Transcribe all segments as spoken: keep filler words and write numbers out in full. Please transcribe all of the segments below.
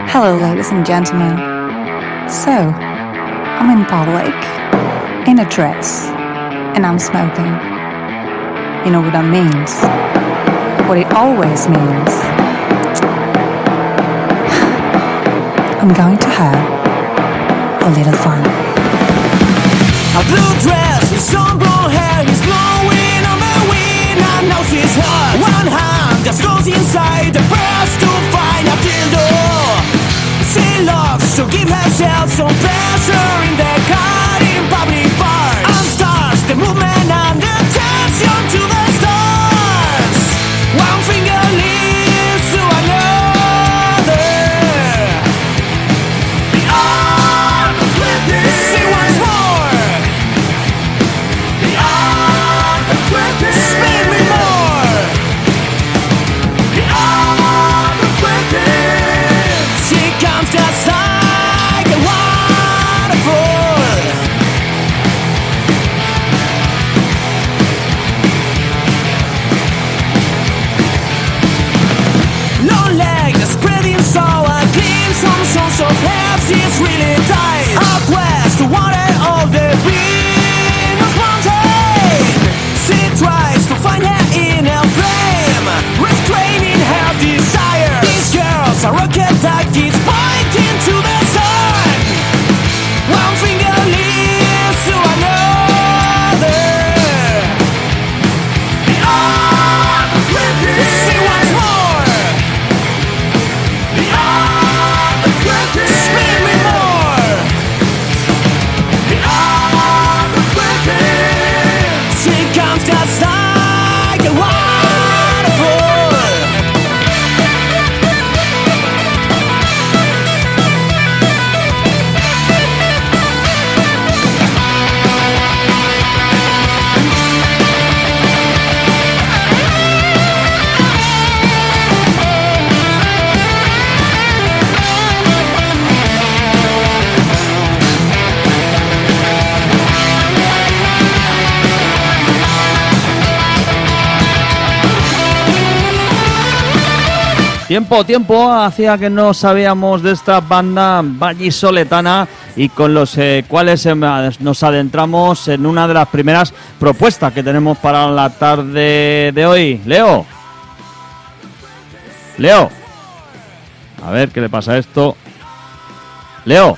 Hello, ladies and gentlemen. So, I'm in public, in a dress, and I'm smoking. You know what that means? What it always means. I'm going to have a little fun. A blue dress, his sun blonde hair, he's blowing on the wind and knows his heart. One hand just goes inside the press to find a dildo. She loves to give herself some pleasure in the car in public bars. And starts the movement and the tension to the stars. One finger leads to another. The arm is with it. See once more. The arm is with it. Spin me more. The arm is with it. She comes just like a waterfall. Long leg, spreading so a clean some sorts of heads is really tight. Up west, water of the Venus mountain. She tries to find her inner flame, restraining her desire. These girls are rocket duckies pointing to the sun. One finger leads to another. The arm is with it. See once more. The arm is with it. Spin me more. The arm is with it. She comes just like a waterfall. Tiempo, tiempo, hacía que no sabíamos de esta banda vallisoletana y con los eh, cuales eh, nos adentramos en una de las primeras propuestas que tenemos para la tarde de hoy. Leo. Leo. A ver qué le pasa a esto. Leo.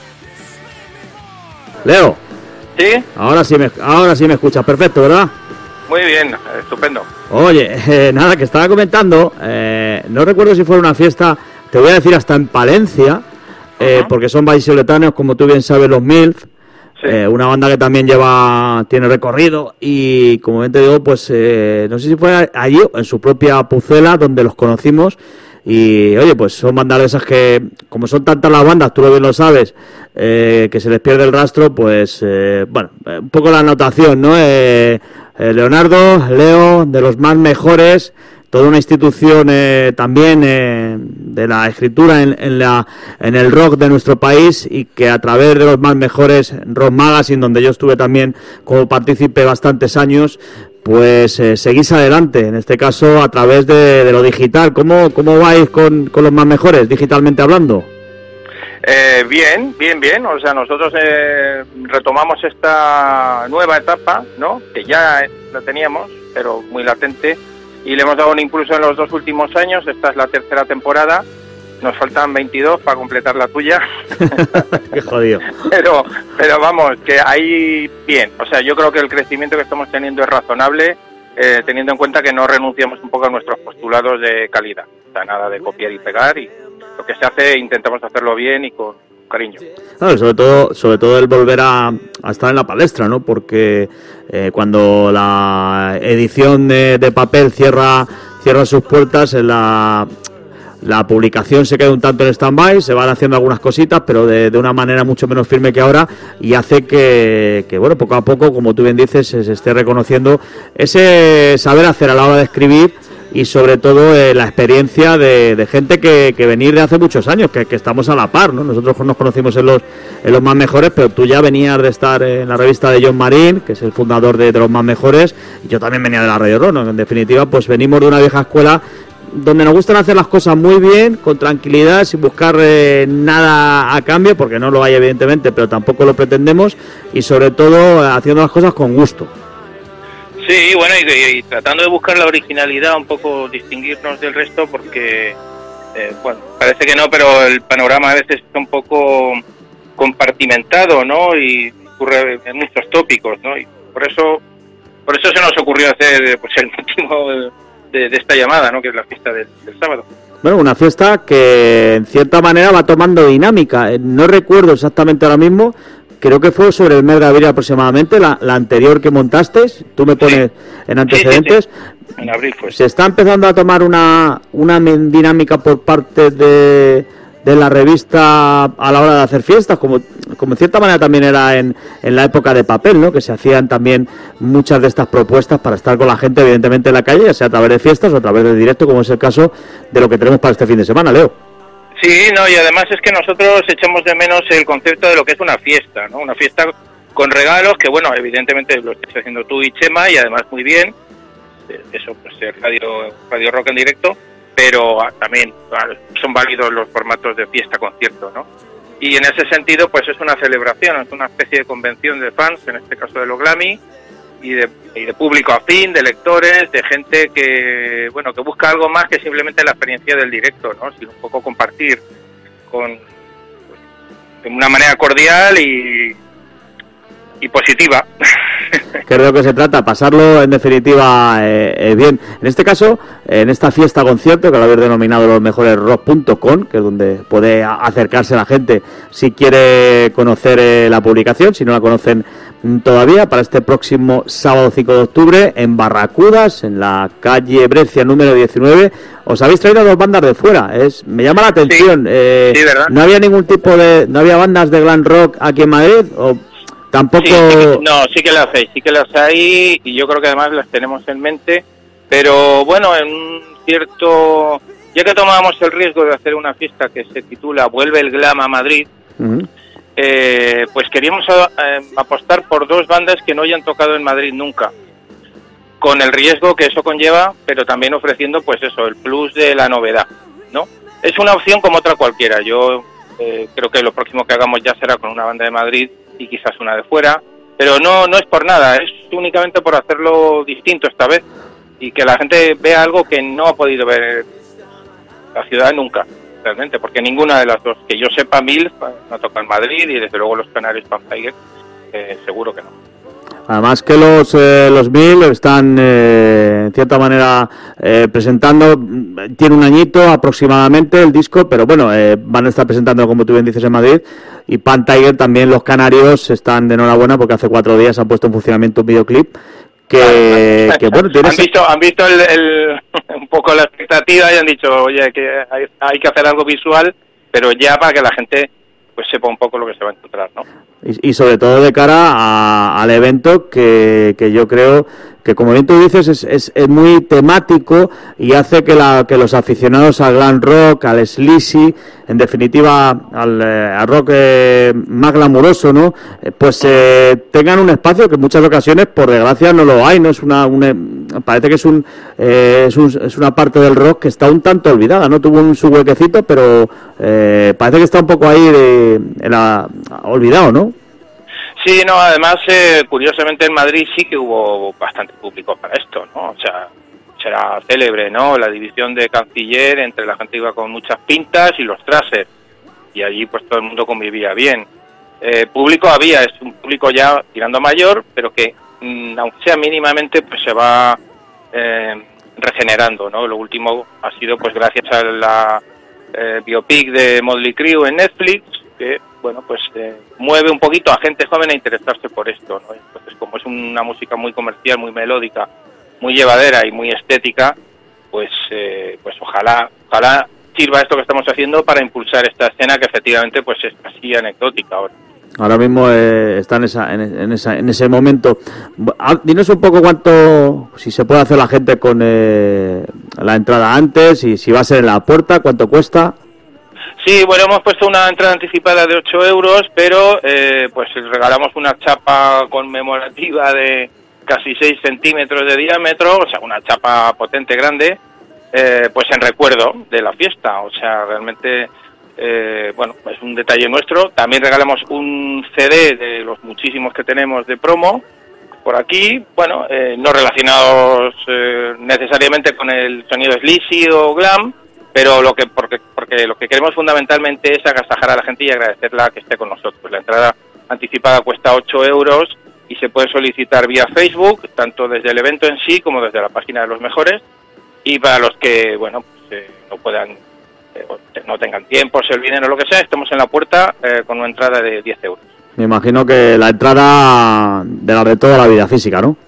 Leo. ¿Sí? Ahora sí me, ahora sí me escuchas, perfecto, ¿verdad? Muy bien, estupendo. Oye, eh, nada, que estaba comentando, eh, no recuerdo si fue una fiesta, te voy a decir hasta en Palencia, eh, uh-huh. porque son vallisoletanos, como tú bien sabes, los MILF, sí. eh, una banda que también lleva, tiene recorrido, y como bien te digo, pues eh, no sé si fue allí, en su propia Pucela, donde los conocimos, y oye, pues son bandas de esas que, como son tantas las bandas, tú lo bien lo sabes, eh, que se les pierde el rastro, pues, eh, bueno, un poco la anotación, ¿no? Eh, eh, Leonardo, Leo, de los más mejores, toda una institución eh, también eh, de la escritura en, en, la, en el rock de nuestro país, y que a través de los más mejores, Rock Magazine, donde yo estuve también como partícipe bastantes años, pues eh, seguís adelante, en este caso a través de, de lo digital. ¿Cómo, cómo vais con, con los más mejores, digitalmente hablando? Eh, bien, bien, bien. O sea, nosotros eh, retomamos esta nueva etapa, ¿no? Que ya la teníamos, pero muy latente, y le hemos dado un impulso en los dos últimos años. Esta es la tercera temporada. Nos faltan veintidós para completar la tuya. Qué jodido. Pero, pero vamos, que ahí bien. O sea, yo creo que el crecimiento que estamos teniendo es razonable, eh, teniendo en cuenta que no renunciamos un poco a nuestros postulados de calidad. O sea, nada de copiar y pegar, y lo que se hace intentamos hacerlo bien y con cariño. Claro, sobre todo, sobre todo el volver a, a estar en la palestra, ¿no? Porque eh, cuando la edición de, de papel cierra, cierra sus puertas, en la... La publicación se queda un tanto en stand-by, se van haciendo algunas cositas, pero de, de una manera mucho menos firme que ahora, y hace que, que, bueno, poco a poco, como tú bien dices, se, se esté reconociendo ese saber hacer a la hora de escribir, y sobre todo eh, la experiencia de, de gente que, que venir de hace muchos años, que, que estamos a la par, ¿no? Nosotros nos conocimos en los, en los más mejores, pero tú ya venías de estar en la revista de John Marín, que es el fundador de, de los más mejores, y yo también venía de la Radio Rock, ¿no? En definitiva, pues venimos de una vieja escuela donde nos gustan hacer las cosas muy bien, con tranquilidad, sin buscar eh, nada a cambio, porque no lo hay evidentemente, pero tampoco lo pretendemos, y sobre todo haciendo las cosas con gusto. Sí, bueno, y, y tratando de buscar la originalidad, un poco distinguirnos del resto, porque, eh, bueno, parece que no, pero el panorama a veces está un poco compartimentado, ¿no? Y ocurre en muchos tópicos, ¿no? Y por eso, por eso se nos ocurrió hacer, pues, el motivo de, de esta llamada, ¿no? Que es la fiesta del, del sábado. Bueno, una fiesta que en cierta manera va tomando dinámica. No recuerdo exactamente ahora mismo. Creo que fue sobre el mes de abril aproximadamente, la, la anterior que montaste, tú me pones sí. en antecedentes. Sí, sí, sí. En abril fue. Se está empezando a tomar una, una dinámica por parte de, de la revista a la hora de hacer fiestas, como, como en cierta manera también era en, en la época de papel, ¿no? Que se hacían también muchas de estas propuestas para estar con la gente, evidentemente, en la calle, ya sea a través de fiestas o a través de directo, como es el caso de lo que tenemos para este fin de semana, Leo. Sí, no, y además es que nosotros echamos de menos el concepto de lo que es una fiesta, ¿no? Una fiesta con regalos, que bueno, evidentemente lo estás haciendo tú y Chema, y además muy bien, eso pues es radio, radio rock en directo, pero también son válidos los formatos de fiesta-concierto, ¿no? Y en ese sentido, pues es una celebración, es una especie de convención de fans, en este caso de los Glammy, y de, y de público afín, de lectores, de gente que, bueno, que busca algo más que simplemente la experiencia del directo, ¿no? Sino un poco compartir con, pues, de una manera cordial y, y positiva. Creo que se trata, pasarlo en definitiva eh, eh, bien. En este caso, en esta fiesta concierto, que lo habéis denominado los mejores rock punto com, que es donde puede acercarse la gente si quiere conocer eh, la publicación, si no la conocen todavía, para este próximo sábado cinco de octubre en Barracudas, en la calle Breccia número diecinueve. Os habéis traído dos bandas de fuera, es me llama la atención. Sí, eh, sí, ¿verdad? ¿No había ningún tipo de, no había bandas de glam rock aquí en Madrid? ¿O tampoco? Sí, sí que, no, sí que las hay, sí que las hay, y yo creo que además las tenemos en mente, pero bueno, en un cierto, ya que tomábamos el riesgo de hacer una fiesta que se titula Vuelve el Glam a Madrid, uh-huh. eh, pues queríamos eh, apostar por dos bandas que no hayan tocado en Madrid nunca, con el riesgo que eso conlleva, pero también ofreciendo pues eso, el plus de la novedad, ¿no? Es una opción como otra cualquiera. Yo eh, creo que lo próximo que hagamos ya será con una banda de Madrid y quizás una de fuera, pero no no es por nada, es únicamente por hacerlo distinto esta vez y que la gente vea algo que no ha podido ver la ciudad nunca, realmente, porque ninguna de las dos, que yo sepa, Mil no toca en Madrid y desde luego los Canarios Pan Tiger eh, seguro que no. Además que los eh, los Mil están eh, en cierta manera eh, presentando, tiene un añito aproximadamente el disco, pero bueno, eh, van a estar presentando, como tú bien dices, en Madrid. Y Pan Tiger también, los canarios están de enhorabuena porque hace cuatro días han puesto en funcionamiento un videoclip que, que bueno, tiene... han visto, han visto el, el, un poco la expectativa y han dicho, oye, que hay, hay que hacer algo visual, pero ya para que la gente pues sepa un poco lo que se va a encontrar, ¿no? Y, y sobre todo de cara a, al evento que, que yo creo que, como bien tú dices, es, es, es muy temático y hace que, la, que los aficionados al glam rock, al sleazy, en definitiva al, eh, al rock eh, más glamuroso, ¿no? Eh, pues eh, tengan un espacio que en muchas ocasiones, por desgracia, no lo hay, ¿no? Es una, una parece que es un, eh, es un es una parte del rock que está un tanto olvidada, ¿no? Tuvo un, su huequecito, pero eh, parece que está un poco ahí de, de la, olvidado, ¿no? Sí, no, además, eh, curiosamente en Madrid sí que hubo bastante público para esto, ¿no? O sea, será célebre, ¿no? La división de Canciller, entre la gente iba con muchas pintas y los trases, y allí pues todo el mundo convivía bien. Eh, público había, es un público ya tirando mayor, pero que, mmm, aunque sea mínimamente, pues se va eh, regenerando, ¿no? Lo último ha sido pues gracias a la eh, biopic de Motley Crue en Netflix, que bueno, pues eh, mueve un poquito a gente joven a interesarse por esto, ¿no? Entonces, como es una música muy comercial, muy melódica, muy llevadera y muy estética, pues eh, pues ojalá ojalá sirva esto que estamos haciendo para impulsar esta escena que efectivamente pues es así anecdótica ahora. Ahora mismo eh, está en, esa, en, en, esa, en ese momento. Dinos un poco cuánto, si se puede hacer la gente con eh, la entrada antes y si va a ser en la puerta, cuánto cuesta. Sí, bueno, hemos puesto una entrada anticipada de ocho euros, pero eh, pues regalamos una chapa conmemorativa de casi seis centímetros de diámetro, o sea, una chapa potente, grande, eh, pues en recuerdo de la fiesta. O sea, realmente, eh, bueno, es un detalle nuestro. También regalamos un C D de los muchísimos que tenemos de promo por aquí, bueno, eh, no relacionados eh, necesariamente con el sonido sleazy o glam, pero lo que porque porque lo que queremos fundamentalmente es agasajar a la gente y agradecerla que esté con nosotros. La entrada anticipada cuesta ocho euros y se puede solicitar vía Facebook, tanto desde el evento en sí como desde la página de los mejores. Y para los que, bueno, pues, eh, no puedan, eh, no tengan tiempo, se olviden o lo que sea, estamos en la puerta eh, con una entrada de diez euros. Me imagino que la entrada de la de toda la vida física, ¿no?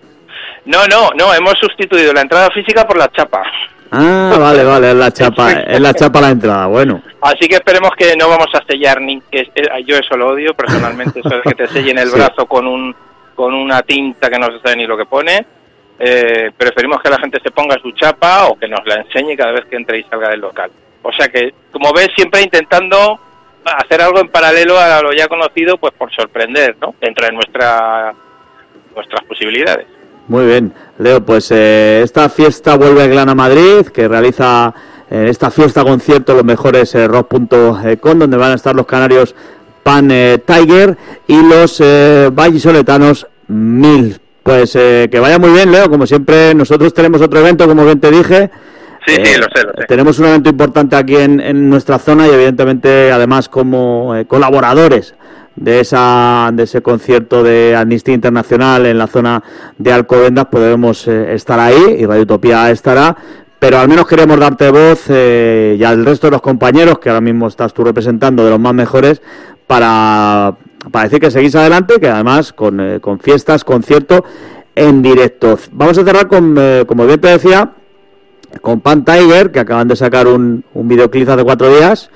No, no, no, hemos sustituido la entrada física por la chapa. Ah, vale, vale, es la chapa, es la chapa la entrada, bueno. Así que esperemos que no vamos a sellar ni que yo eso lo odio personalmente, eso de que te sellen el sí. brazo con un con una tinta que no se sabe ni lo que pone. Eh, preferimos que la gente se ponga su chapa o que nos la enseñe cada vez que entre y salga del local. O sea que, como ves, siempre intentando hacer algo en paralelo a lo ya conocido, pues por sorprender, ¿no? Dentro de nuestra nuestras posibilidades. Muy bien, Leo, pues eh, esta fiesta vuelve a Glana Madrid, que realiza eh, esta fiesta concierto los mejores eh, rock punto com, donde van a estar los canarios Pan eh, Tiger y los eh, vallisoletanos Mil. Pues eh, que vaya muy bien, Leo, como siempre nosotros tenemos otro evento, como bien te dije. Sí, eh, sí, lo sé, lo sé. Tenemos un evento importante aquí en, en nuestra zona y evidentemente además como eh, colaboradores de esa de ese concierto de Amnistía Internacional en la zona de Alcobendas podemos eh, estar ahí y Radio Utopía estará, pero al menos queremos darte voz eh, y al resto de los compañeros que ahora mismo estás tú representando de los más mejores para, para decir que seguís adelante, que además con, eh, con fiestas, conciertos en directo. Vamos a cerrar con, eh, como bien te decía, con Pan Tiger, que acaban de sacar un, un videoclip hace cuatro días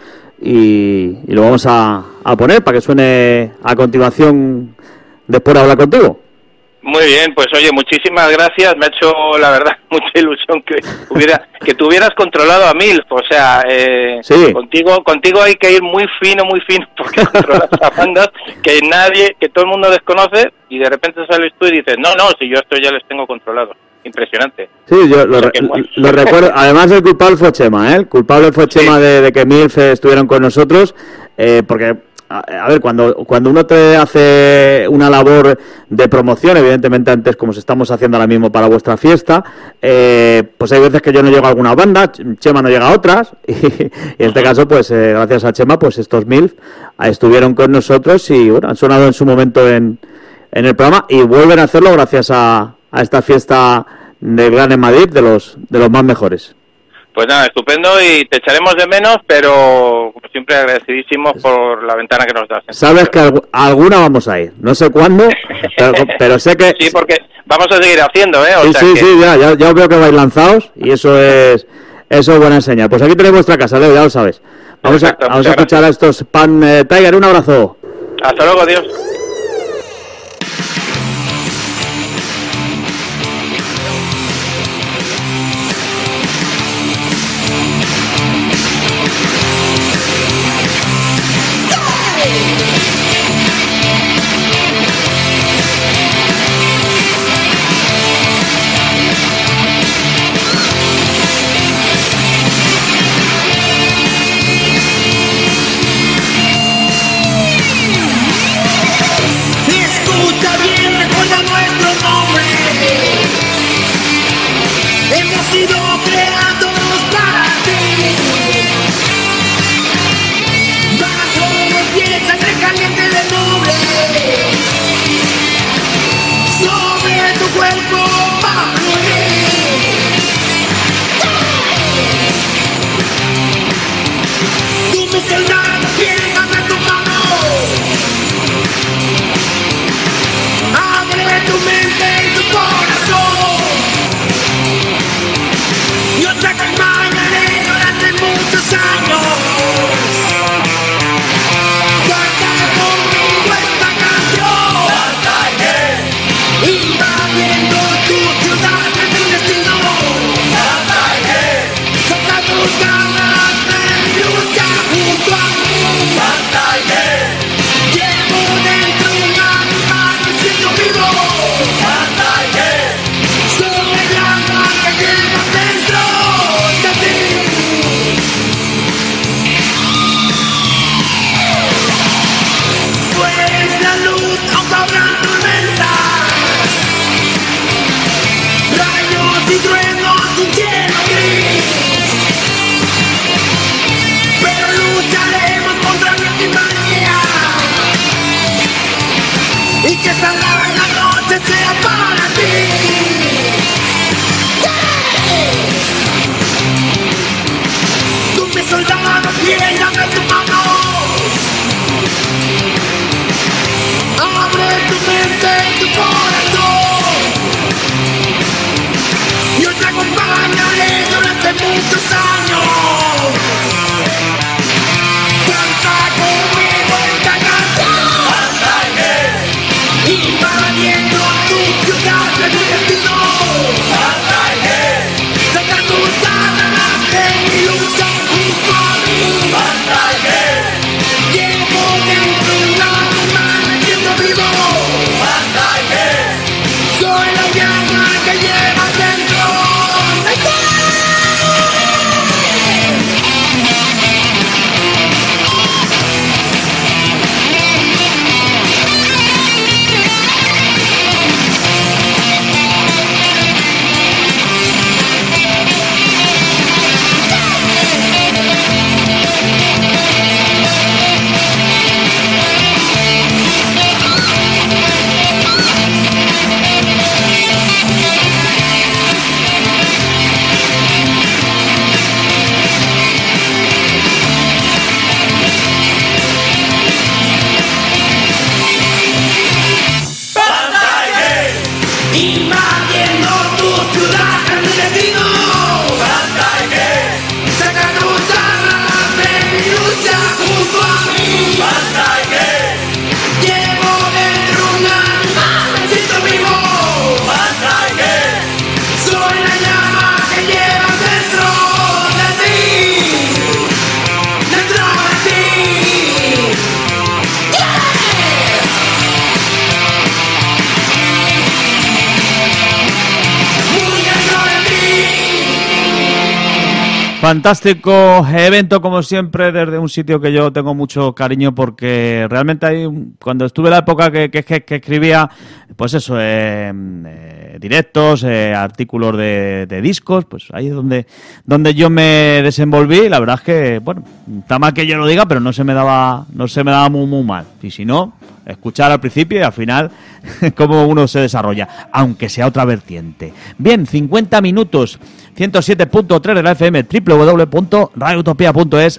y, y lo vamos a, a poner para que suene a continuación después de hablar contigo. Muy bien, pues oye, muchísimas gracias, me ha hecho la verdad mucha ilusión que hubiera que tú hubieras controlado a Milf, o sea, eh, sí. contigo contigo hay que ir muy fino, muy fino, porque controlas a bandas que nadie, que todo el mundo desconoce y de repente sales tú y dices, no, no, si yo esto ya les tengo controlados. Impresionante. Sí, yo lo, o sea, que, lo, lo recuerdo. Además, el culpable fue Chema, ¿eh? El culpable fue Chema sí. de, de que Milf estuvieran con nosotros, eh, porque, a, a ver, cuando cuando uno te hace una labor de promoción, evidentemente antes, como se estamos haciendo ahora mismo para vuestra fiesta, eh, pues hay veces que yo no llego a alguna banda, Chema no llega a otras, y, y en este caso, pues, eh, gracias a Chema, pues estos Milf estuvieron con nosotros y, bueno, han sonado en su momento en, en el programa y vuelven a hacerlo gracias a a esta fiesta de Glana en Madrid, de los de los más mejores. Pues nada, estupendo y te echaremos de menos, pero como siempre agradecidísimos por la ventana que nos das. Sabes que alg- alguna vamos a ir, no sé cuándo, pero, pero sé que... Sí, porque vamos a seguir haciendo, ¿eh? O sí, sea sí, que... sí, ya, ya, ya os veo que vais lanzados y eso es eso es buena señal. Pues aquí tenéis vuestra casa, Leo, ya lo sabes. Vamos Perfecto, a, vamos a escuchar gracias. a estos Pan eh, Tiger, un abrazo. Hasta luego, adiós. Invadiendo tu ciudad. Fantástico evento, como siempre, desde un sitio que yo tengo mucho cariño, porque realmente hay, cuando estuve en la época que, que, que escribía, pues eso, eh, eh, directos, eh, artículos de, de discos, pues ahí es donde, donde yo me desenvolví. Y la verdad es que, bueno, está mal que yo lo diga, pero no se me daba, no se me daba muy, muy mal. Y si no, escuchar al principio y al final cómo uno se desarrolla, aunque sea otra vertiente. Bien, cincuenta minutos, ciento siete punto tres de la F M, doble u doble u doble u punto radio utopía punto es,